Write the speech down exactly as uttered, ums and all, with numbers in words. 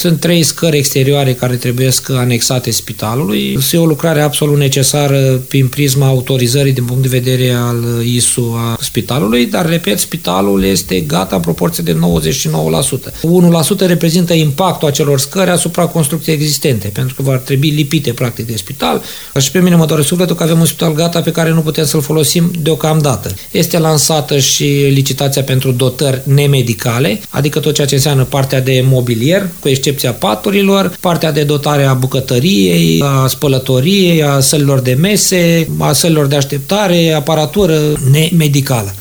sunt trei scări exterioare care trebuie anexate spitalului. Este o lucrare absolut necesară prin prisma autorizării din punct de vedere al I S U a spitalului, dar, repet, spitalul este gata în proporție de nouăzeci și nouă la sută. unu la sută reprezintă impactul acelor scări asupra construcției existente, pentru că vor trebui lipite, practic, de spital. Și pe mine mă doare sufletul că avem un spital gata pe care nu putem să-l folosim deocamdată. Este lansată și licitația pentru dotări nemedicale, adică tot ceea ce înseamnă partea de mobilier, cu excepția paturilor, partea de dotare a bucătăriei, a spălătoriei, a sălilor de mese, a sălilor de așteptare, aparatură nemedicală.